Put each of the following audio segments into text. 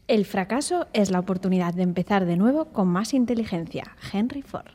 El fracaso es la oportunidad de empezar de nuevo con más inteligencia. Henry Ford.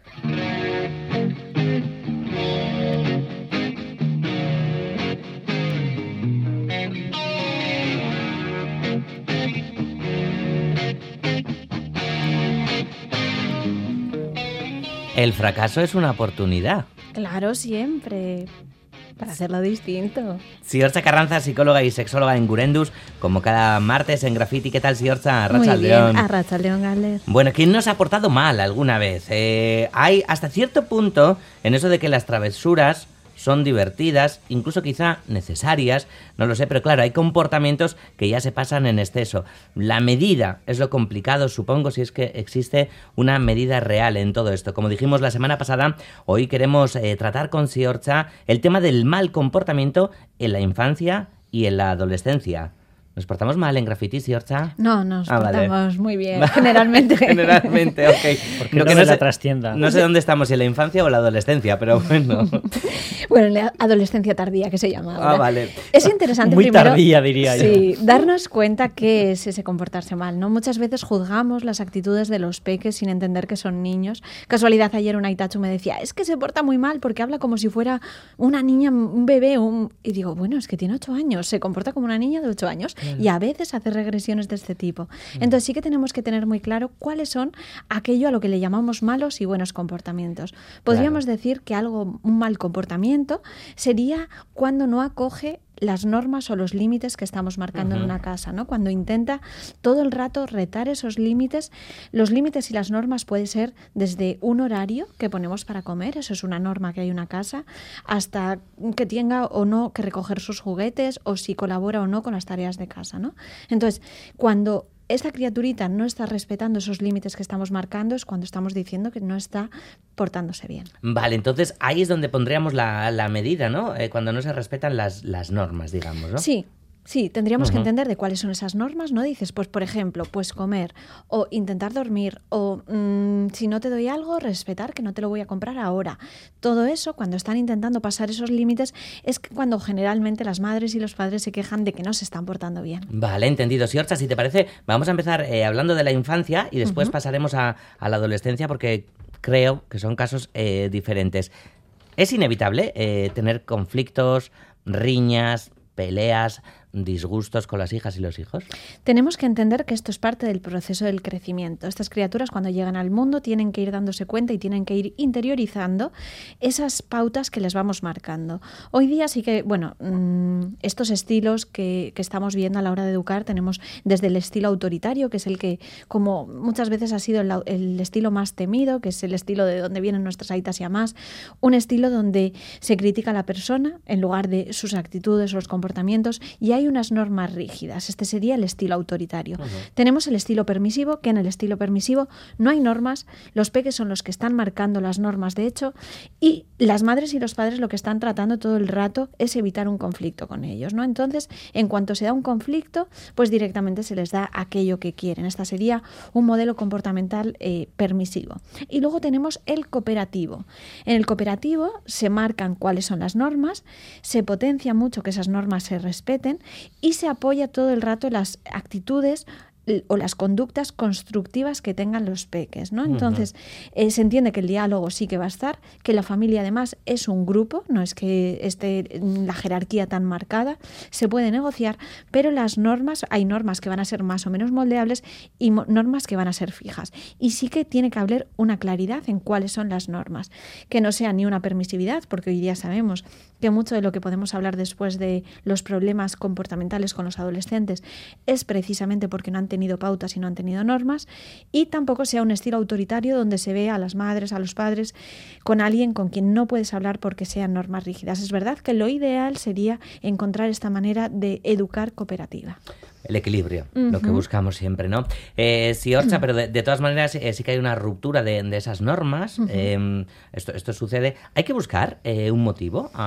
El fracaso es una oportunidad. Claro, siempre. Para hacerlo distinto. Siorcha Carranza, psicóloga y sexóloga en Gurendus, como cada martes en Graffiti. ¿Qué tal, Siorcha? Arratsaldeon. Arratsaldeon, Galer. Bueno, ¿quién nos ha portado mal alguna vez? Hay hasta cierto punto en eso de que las travesuras son divertidas, incluso quizá necesarias, no lo sé, pero claro, hay comportamientos que ya se pasan en exceso. La medida es lo complicado, supongo, si es que existe una medida real en todo esto. Como dijimos la semana pasada, hoy queremos tratar con Siorcha el tema del mal comportamiento en la infancia y en la adolescencia. ¿Nos portamos mal en Graffiti, Siorcha? No, nos portamos muy bien, generalmente. Generalmente, ok. Porque no es la trastienda. No sé dónde estamos, si en la infancia o en la adolescencia, pero bueno. Bueno, en la adolescencia tardía, que se llama ahora. Ah, vale. Es interesante muy primero, tardía, diría yo. Sí, darnos cuenta qué es ese comportarse mal, ¿no? Muchas veces juzgamos las actitudes de los peques sin entender que son niños. Casualidad, ayer un Aitachu me decía, es que se porta muy mal porque habla como si fuera una niña, un bebé. Y digo, bueno, es que tiene 8 años, se comporta como una niña de 8 años. Y a veces hace regresiones de este tipo. Entonces sí que tenemos que tener muy claro cuáles son aquello a lo que le llamamos malos y buenos comportamientos. Podríamos decir que un mal comportamiento sería cuando no acoge las normas o los límites que estamos marcando en una casa, ¿no? Cuando intenta todo el rato retar esos límites. Los límites y las normas puede ser desde un horario que ponemos para comer, eso es una norma que hay en una casa, hasta que tenga o no que recoger sus juguetes o si colabora o no con las tareas de casa, ¿no? Entonces, cuando esta criaturita no está respetando esos límites que estamos marcando, es cuando estamos diciendo que no está portándose bien. Vale, entonces ahí es donde pondríamos la medida, ¿no? Cuando no se respetan las normas, digamos, ¿no? Sí, tendríamos que entender de cuáles son esas normas, ¿no? Dices, pues por ejemplo, pues comer o intentar dormir o si no te doy algo, respetar que no te lo voy a comprar ahora. Todo eso, cuando están intentando pasar esos límites, es cuando generalmente las madres y los padres se quejan de que no se están portando bien. Vale, entendido. Siorcha, si te parece, vamos a empezar hablando de la infancia y después pasaremos a la adolescencia porque creo que son casos diferentes. Es inevitable tener conflictos, riñas, peleas, disgustos con las hijas y los hijos. Tenemos que entender que esto es parte del proceso del crecimiento. Estas criaturas cuando llegan al mundo tienen que ir dándose cuenta y tienen que ir interiorizando esas pautas que les vamos marcando. Hoy día sí que, bueno, estos estilos que estamos viendo a la hora de educar, tenemos desde el estilo autoritario, que es el que, como muchas veces ha sido el estilo más temido, que es el estilo de donde vienen nuestras aitas y amás, un estilo donde se critica a la persona en lugar de sus actitudes o los comportamientos, y hay unas normas rígidas. Este sería el estilo autoritario. Tenemos el estilo permisivo, que en el estilo permisivo no hay normas, los peques son los que están marcando las normas de hecho, y las madres y los padres lo que están tratando todo el rato es evitar un conflicto con ellos, ¿no? Entonces, en cuanto se da un conflicto, pues directamente se les da aquello que quieren. Esta sería un modelo comportamental permisivo. Y luego tenemos el cooperativo. En el cooperativo se marcan cuáles son las normas, se potencia mucho que esas normas se respeten y se apoya todo el rato las actitudes o las conductas constructivas que tengan los peques, ¿no? Entonces, se entiende que el diálogo sí que va a estar, que la familia además es un grupo, no es que esté la jerarquía tan marcada, se puede negociar, pero las normas, hay normas que van a ser más o menos moldeables y normas que van a ser fijas. Y sí que tiene que haber una claridad en cuáles son las normas, que no sea ni una permisividad, porque hoy día sabemos que mucho de lo que podemos hablar después de los problemas comportamentales con los adolescentes es precisamente porque no han tenido pautas y no han tenido normas, y tampoco sea un estilo autoritario donde se ve a las madres, a los padres con alguien con quien no puedes hablar porque sean normas rígidas. Es verdad que lo ideal sería encontrar esta manera de educar cooperativa. El equilibrio, lo que buscamos siempre, ¿no? Siorcha, pero de todas maneras sí que hay una ruptura de esas normas. Esto sucede. ¿Hay que buscar un motivo a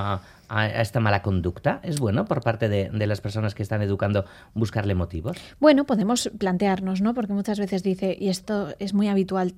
a esta mala conducta? ¿Es bueno por parte de las personas que están educando buscarle motivos? Bueno, podemos plantearnos, ¿no? Porque muchas veces dice, y esto es muy habitual,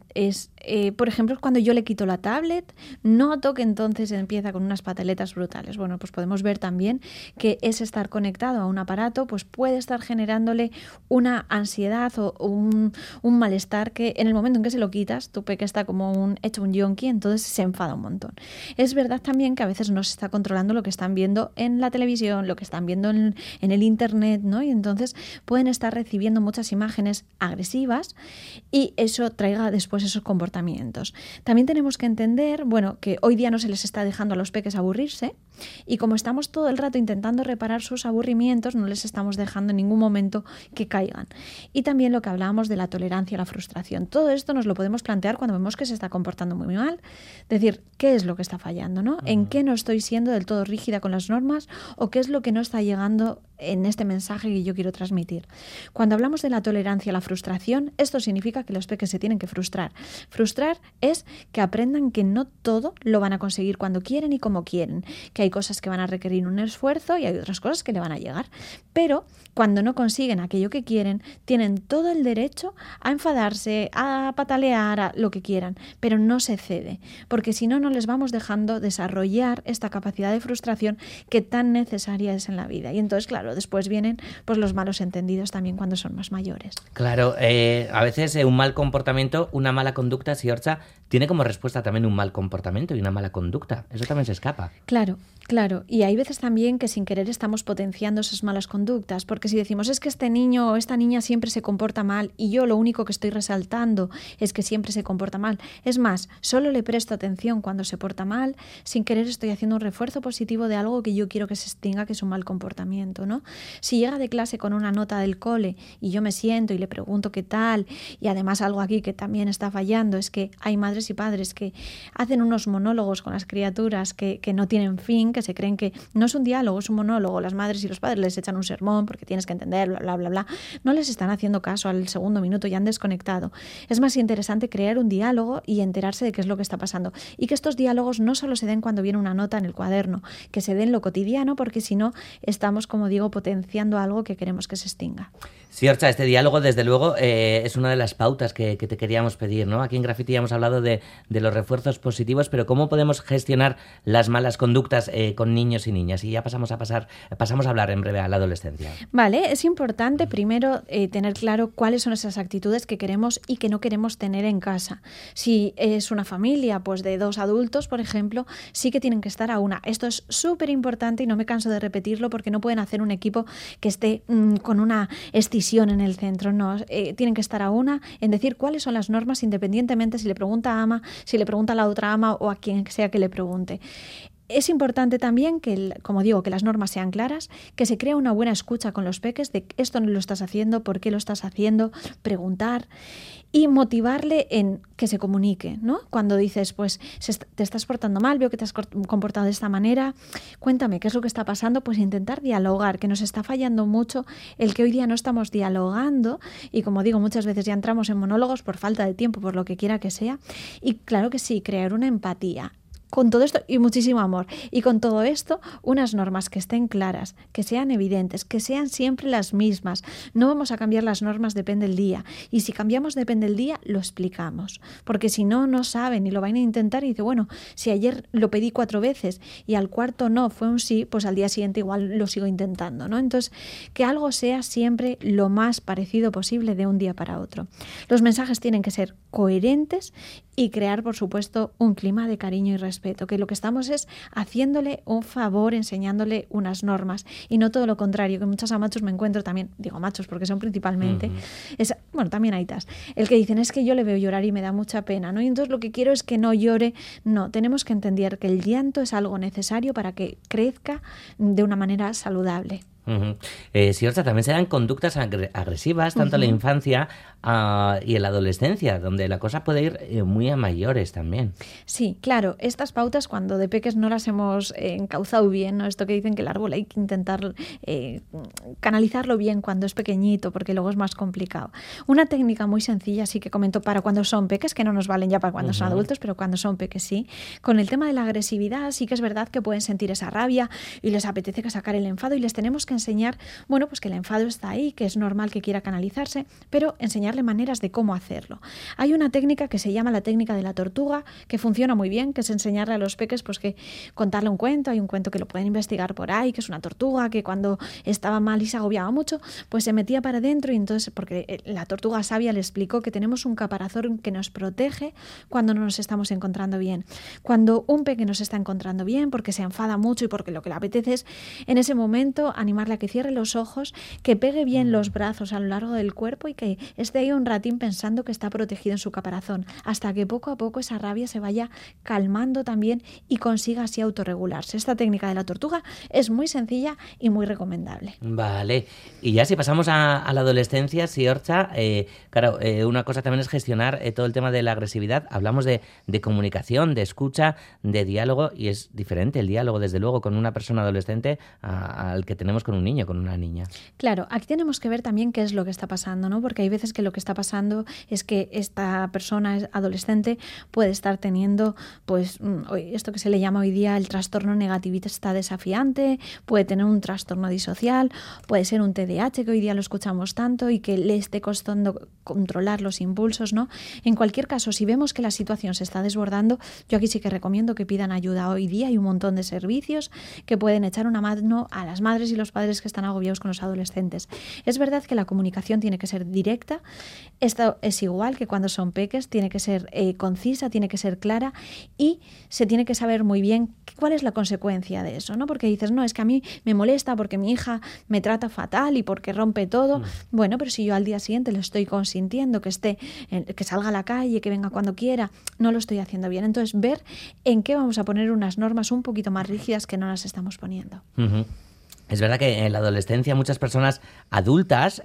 por ejemplo, cuando yo le quito la tablet, noto que entonces empieza con unas pataletas brutales. Bueno, pues podemos ver también que ese estar conectado a un aparato pues puede estar generándole una ansiedad o un malestar que en el momento en que se lo quitas, tu peque está como hecho un yonki, entonces se enfada un montón. Es verdad también que a veces no se está controlando lo que están viendo en la televisión, lo que están viendo en el internet, ¿no? Y entonces pueden estar recibiendo muchas imágenes agresivas y eso traiga después esos comportamientos. También tenemos que entender, bueno, que hoy día no se les está dejando a los peques aburrirse y como estamos todo el rato intentando reparar sus aburrimientos, no les estamos dejando en ningún momento que caigan. Y también lo que hablábamos de la tolerancia a la frustración. Todo esto nos lo podemos plantear cuando vemos que se está comportando muy mal. Decir, ¿qué es lo que está fallando, ¿no? ¿En qué no estoy siendo del todo rígida con las normas o qué es lo que no está llegando en este mensaje que yo quiero transmitir? Cuando hablamos de la tolerancia a la frustración, esto significa que los peques se tienen que frustrar. Frustrar es que aprendan que no todo lo van a conseguir cuando quieren y como quieren, que hay cosas que van a requerir un esfuerzo y hay otras cosas que le van a llegar. Pero cuando no consiguen aquello que quieren, tienen todo el derecho a enfadarse, a patalear, a lo que quieran, pero no se cede, porque si no, no les vamos dejando desarrollar esta capacidad de frustración que tan necesaria es en la vida. Y entonces, claro, después vienen pues los malos entendidos también cuando son más mayores. Claro, a veces un mal comportamiento, una mala conducta, Siorcha, tiene como respuesta también un mal comportamiento y una mala conducta. Eso también se escapa. Claro. Y hay veces también que sin querer estamos potenciando esas malas conductas, porque si decimos es que este niño o esta niña siempre se comporta mal y yo lo único que estoy resaltando es que siempre se comporta mal. Es más, solo le presto atención cuando se porta mal, sin querer estoy haciendo un refuerzo positivo de algo que yo quiero que se extinga, que es un mal comportamiento, ¿no? Si llega de clase con una nota del cole y yo me siento y le pregunto qué tal, y además algo aquí que también está fallando es que hay madres y padres que hacen unos monólogos con las criaturas que no tienen fin, que se creen que no es un diálogo, es un monólogo. Las madres y los padres les echan un sermón porque tienes que entender, bla, bla, bla, bla. No les están haciendo caso al segundo minuto y han desconectado. Es más interesante crear un diálogo y enterarse de qué es lo que está pasando. Y que estos diálogos no solo se den cuando viene una nota en el cuaderno, que se den lo cotidiano, porque si no estamos, como digo, potenciando algo que queremos que se extinga. Siorcha, este diálogo, desde luego, es una de las pautas que te queríamos pedir, ¿no? Aquí en Graffiti ya hemos hablado de los refuerzos positivos, pero ¿cómo podemos gestionar las malas conductas con niños y niñas? Y ya pasamos a hablar en breve a la adolescencia. Vale, es importante primero tener claro cuáles son esas actitudes que queremos y que no queremos tener en casa. Si es una familia pues de 2 adultos, por ejemplo, sí que tienen que estar a una. Esto es súper importante y no me canso de repetirlo porque no pueden hacer un equipo que esté con una escisión en el centro. No, tienen que estar a una en decir cuáles son las normas independientemente si le pregunta a ama, si le pregunta a la otra ama o a quien sea que le pregunte. Es importante también que, como digo, que las normas sean claras, que se crea una buena escucha con los peques de esto no lo estás haciendo, por qué lo estás haciendo, preguntar y motivarle en que se comunique, ¿no? Cuando dices, pues te estás portando mal, veo que te has comportado de esta manera, cuéntame qué es lo que está pasando, pues intentar dialogar, que nos está fallando mucho el que hoy día no estamos dialogando y como digo, muchas veces ya entramos en monólogos por falta de tiempo, por lo que quiera que sea y claro que sí, crear una empatía. Con todo esto y muchísimo amor. Y con todo esto, unas normas que estén claras, que sean evidentes, que sean siempre las mismas. No vamos a cambiar las normas, depende del día. Y si cambiamos depende del día, lo explicamos. Porque si no, no saben y lo van a intentar y dice, bueno, si ayer lo pedí 4 veces y al cuarto no, fue un sí, pues al día siguiente igual lo sigo intentando, ¿no? Entonces, que algo sea siempre lo más parecido posible de un día para otro. Los mensajes tienen que ser coherentes y crear, por supuesto, un clima de cariño y respeto, que lo que estamos es haciéndole un favor, enseñándole unas normas y no todo lo contrario, que muchos amachos me encuentro también, digo machos porque son principalmente, bueno, también hay tas, el que dicen es que yo le veo llorar y me da mucha pena, ¿no? Y entonces lo que quiero es que no llore. No, tenemos que entender que el llanto es algo necesario para que crezca de una manera saludable. Sí, o sea, también se dan conductas agresivas, tanto en la infancia y en la adolescencia, donde la cosa puede ir muy a mayores también. Sí, claro, estas pautas cuando de peques no las hemos encauzado bien, ¿no? Esto que dicen que el árbol hay que intentar canalizarlo bien cuando es pequeñito, porque luego es más complicado. Una técnica muy sencilla, sí que comento para cuando son peques, que no nos valen ya para cuando son adultos, pero cuando son peques sí. Con el tema de la agresividad, sí que es verdad que pueden sentir esa rabia y les apetece sacar el enfado y les tenemos que enseñar, bueno, pues que el enfado está ahí, que es normal que quiera canalizarse, pero enseñarle maneras de cómo hacerlo. Hay una técnica que se llama la técnica de la tortuga, que funciona muy bien, que es enseñarle a los peques pues que contarle un cuento, hay un cuento que lo pueden investigar por ahí, que es una tortuga que cuando estaba mal y se agobiaba mucho, pues se metía para adentro y entonces, porque la tortuga sabia le explicó que tenemos un caparazón que nos protege cuando no nos estamos encontrando bien. Cuando un peque nos está encontrando bien, porque se enfada mucho y porque lo que le apetece es en ese momento animarle a que cierre los ojos, que pegue bien los brazos a lo largo del cuerpo y que esté ahí un ratín pensando que está protegido en su caparazón, hasta que poco a poco esa rabia se vaya calmando también y consiga así autorregularse. Esta técnica de la tortuga es muy sencilla y muy recomendable. Vale, y ya si pasamos a la adolescencia, Siorcha, claro, una cosa también es gestionar todo el tema de la agresividad. Hablamos de comunicación, de escucha, de diálogo, y es diferente el diálogo, desde luego, con una persona adolescente al que tenemos con un niño, con una niña. Claro, aquí tenemos que ver también qué es lo que está pasando, ¿no? Porque hay veces que lo que está pasando es que esta persona adolescente puede estar teniendo, pues, esto que se le llama hoy día el trastorno negativista desafiante, puede tener un trastorno disocial, puede ser un TDAH, que hoy día lo escuchamos tanto y que le esté costando controlar los impulsos, ¿no? En cualquier caso, si vemos que la situación se está desbordando, yo aquí sí que recomiendo que pidan ayuda. Hoy día hay un montón de servicios que pueden echar una mano a las madres y los padres que están agobiados con los adolescentes. Es verdad que la comunicación tiene que ser directa, esto es igual que cuando son peques, tiene que ser concisa, tiene que ser clara y se tiene que saber muy bien cuál es la consecuencia de eso, ¿no? Porque dices, no, es que a mí me molesta porque mi hija me trata fatal y porque rompe todo. Bueno, pero si yo al día siguiente le estoy consintiendo que que salga a la calle, que venga cuando quiera, no lo estoy haciendo bien. Entonces, ver en qué vamos a poner unas normas un poquito más rígidas que no las estamos poniendo. Es verdad que en la adolescencia muchas personas adultas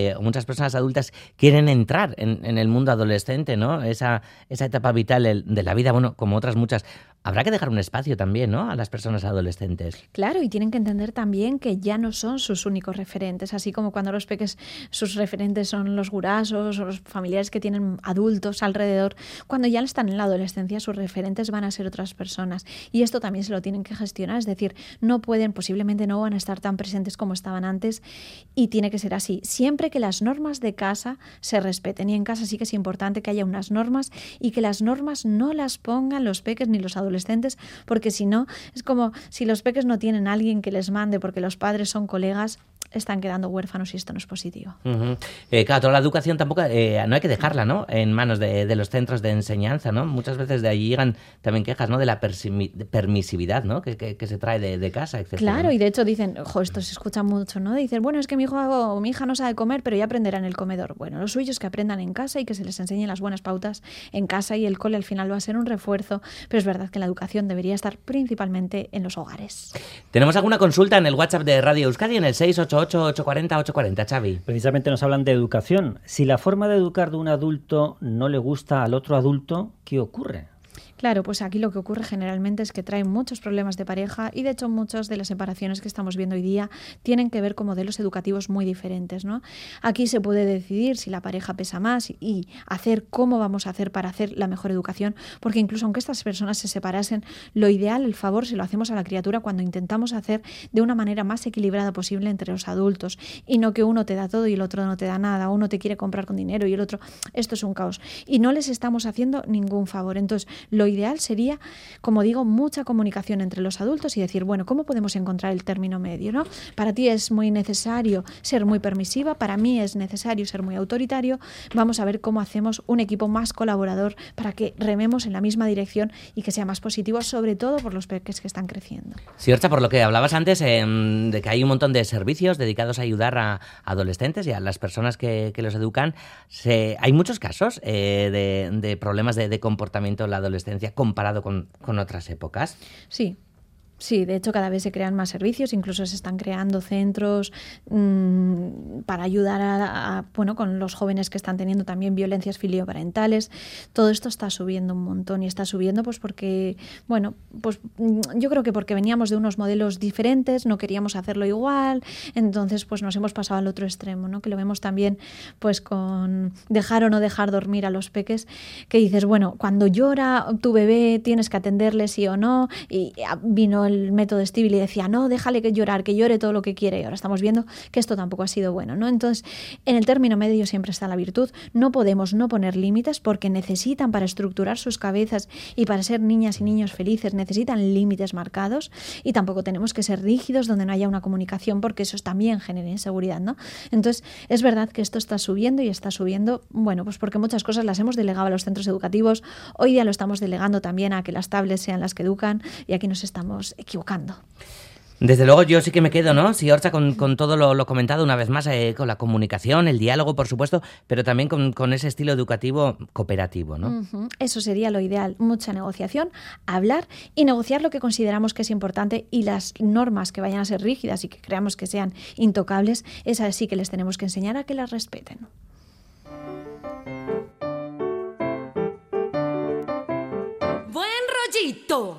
quieren entrar en el mundo adolescente, ¿no? Esa etapa vital de la vida, bueno, como otras muchas. Habrá que dejar un espacio también, ¿no?, a las personas adolescentes. Claro, y tienen que entender también que ya no son sus únicos referentes, así como cuando los peques sus referentes son los gurasos o los familiares que tienen adultos alrededor. Cuando ya están en la adolescencia, sus referentes van a ser otras personas. Y esto también se lo tienen que gestionar, es decir, posiblemente no van a estar tan presentes como estaban antes y tiene que ser así. Siempre que las normas de casa se respeten, y en casa sí que es importante que haya unas normas y que las normas no las pongan los peques ni los adolescentes, porque si no, es como si los peques no tienen a alguien que les mande porque los padres son colegas, están quedando huérfanos y esto no es positivo. Claro, toda la educación tampoco, no hay que dejarla, ¿no?, en manos de los centros de enseñanza, ¿no? Muchas veces de allí llegan también quejas, ¿no?, de la permisividad, ¿no?, que se trae de casa, etc. Claro, ¿no? y de hecho dicen, esto se escucha mucho, ¿no? Dicen, bueno, es que mi hijo o mi hija no sabe comer, pero ya aprenderá en el comedor. Bueno, lo suyo es que aprendan en casa y que se les enseñen las buenas pautas en casa, y el cole al final va a ser un refuerzo, pero es verdad que la educación debería estar principalmente en los hogares. ¿Tenemos alguna consulta en el WhatsApp de Radio Euskadi en el 688-840-840, Xavi? Precisamente nos hablan de educación. Si la forma de educar de un adulto no le gusta al otro adulto, ¿qué ocurre? Claro, pues aquí lo que ocurre generalmente es que traen muchos problemas de pareja y de hecho muchas de las separaciones que estamos viendo hoy día tienen que ver con modelos educativos muy diferentes, ¿no? Aquí se puede decidir si la pareja pesa más y hacer cómo vamos a hacer para hacer la mejor educación, porque incluso aunque estas personas se separasen, lo ideal, el favor, se lo hacemos a la criatura cuando intentamos hacer de una manera más equilibrada posible entre los adultos y no que uno te da todo y el otro no te da nada, uno te quiere comprar con dinero y el otro, esto es un caos y no les estamos haciendo ningún favor. Entonces, lo ideal sería, como digo, mucha comunicación entre los adultos y decir, bueno, ¿cómo podemos encontrar el término medio, ¿no? Para ti es muy necesario ser muy permisiva, para mí es necesario ser muy autoritario. Vamos a ver cómo hacemos un equipo más colaborador para que rememos en la misma dirección y que sea más positivo, sobre todo por los peques que están creciendo. Sí, Orcha, por lo que hablabas antes, de que hay un montón de servicios dedicados a ayudar a adolescentes y a las personas que los educan, hay muchos casos de problemas de comportamiento en la adolescencia comparado con otras épocas. Sí. Sí, de hecho cada vez se crean más servicios, incluso se están creando centros para ayudar con los jóvenes que están teniendo también violencias filioparentales. Todo esto está subiendo un montón y está subiendo pues porque, yo creo que porque veníamos de unos modelos diferentes, no queríamos hacerlo igual, entonces pues nos hemos pasado al otro extremo, ¿no? Que lo vemos también pues con dejar o no dejar dormir a los peques, que dices, bueno, cuando llora tu bebé tienes que atenderle sí o no, y vino el método Stibel y decía, no, déjale que llore todo lo que quiere, y ahora estamos viendo que esto tampoco ha sido bueno, ¿no? Entonces, en el término medio siempre está la virtud. No podemos no poner límites porque necesitan, para estructurar sus cabezas y para ser niñas y niños felices, necesitan límites marcados, y tampoco tenemos que ser rígidos donde no haya una comunicación, porque eso también genera inseguridad, ¿no? Entonces, es verdad que esto está subiendo y está subiendo, pues porque muchas cosas las hemos delegado a los centros educativos. Hoy día lo estamos delegando también a que las tablets sean las que educan, y aquí nos estamos equivocando. Desde luego yo sí que me quedo, ¿no? Sí, Orcha, con todo lo comentado una vez más, con la comunicación, el diálogo, por supuesto, pero también con ese estilo educativo cooperativo, ¿no? Uh-huh. Eso sería lo ideal, mucha negociación, hablar y negociar lo que consideramos que es importante, y las normas que vayan a ser rígidas y que creamos que sean intocables, esas sí que les tenemos que enseñar a que las respeten. ¡Buen rollito!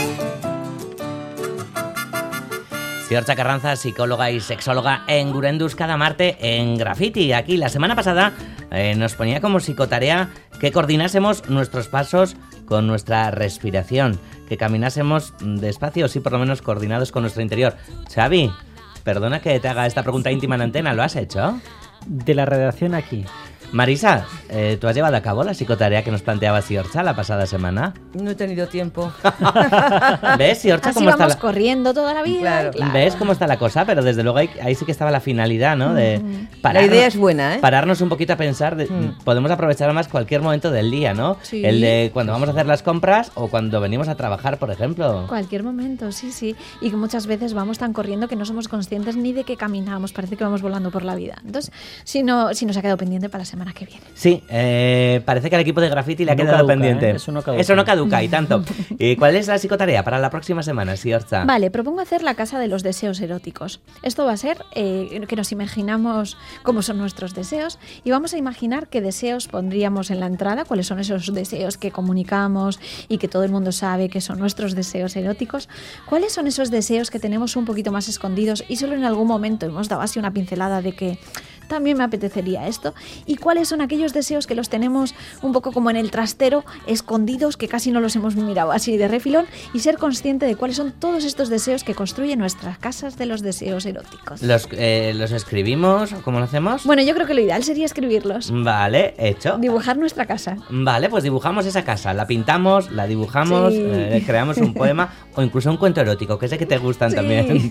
Orcha Carranza, psicóloga y sexóloga en Gurendus, cada martes en Graffiti. Aquí la semana pasada nos ponía como psicotarea que coordinásemos nuestros pasos con nuestra respiración, que caminásemos despacio, sí, por lo menos coordinados con nuestro interior. Xavi, perdona que te haga esta pregunta íntima en antena, ¿lo has hecho? De la redacción aquí. Marisa, ¿tú has llevado a cabo la psicotarea que nos planteaba Siorcha la pasada semana? No he tenido tiempo. ¿Ves, Siorcha, así cómo está vamos corriendo toda la vida? Claro. ¿Ves cómo está la cosa? Pero desde luego ahí sí que estaba la finalidad, ¿no? De la idea es buena, ¿eh? Pararnos un poquito a pensar. Podemos aprovechar más cualquier momento del día, ¿no? Sí. El de cuando vamos a hacer las compras o cuando venimos a trabajar, por ejemplo. Cualquier momento, sí. Y que muchas veces vamos tan corriendo que no somos conscientes ni de que caminamos. Parece que vamos volando por la vida. Entonces, si nos ha quedado pendiente para la semana que viene. Sí, parece que al equipo de Graffiti le ha quedado pendiente. Eso no caduca y tanto. ¿Y cuál es la psicotarea para la próxima semana, Siorcha? Vale, propongo hacer la casa de los deseos eróticos. Esto va a ser que nos imaginamos cómo son nuestros deseos, y vamos a imaginar qué deseos pondríamos en la entrada, cuáles son esos deseos que comunicamos y que todo el mundo sabe que son nuestros deseos eróticos, cuáles son esos deseos que tenemos un poquito más escondidos y solo en algún momento hemos dado así una pincelada de que también me apetecería esto, y cuáles son aquellos deseos que los tenemos un poco como en el trastero, escondidos, que casi no los hemos mirado así de refilón, y ser consciente de cuáles son todos estos deseos que construyen nuestras casas de los deseos eróticos. ¿Los escribimos o cómo lo hacemos? Bueno, yo creo que lo ideal sería escribirlos. Vale, hecho. Dibujar nuestra casa. Vale, pues dibujamos esa casa, la pintamos, la dibujamos, creamos un poema o incluso un cuento erótico, que sé que te gustan también.